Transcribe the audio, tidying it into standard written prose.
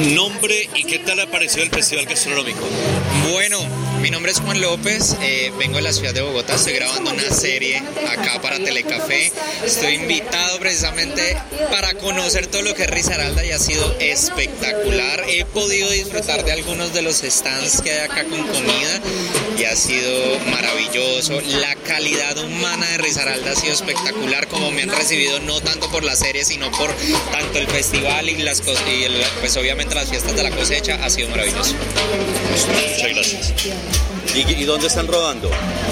Nombre y qué tal ha parecido el Festival Gastronómico. Bueno, mi nombre es Juan López, vengo de la ciudad de Bogotá, estoy grabando una serie acá para Telecafé. Estoy invitado precisamente para conocer todo lo que es Risaralda y ha sido espectacular. He podido disfrutar de algunos de los stands que hay acá con comida y ha sido maravilloso. La calidad humana de Risaralda ha sido espectacular, como me han recibido no tanto por la serie, sino por tanto el festival y pues obviamente las fiestas de la cosecha. Ha sido maravilloso. Muchas gracias. ¿Y dónde están rodando?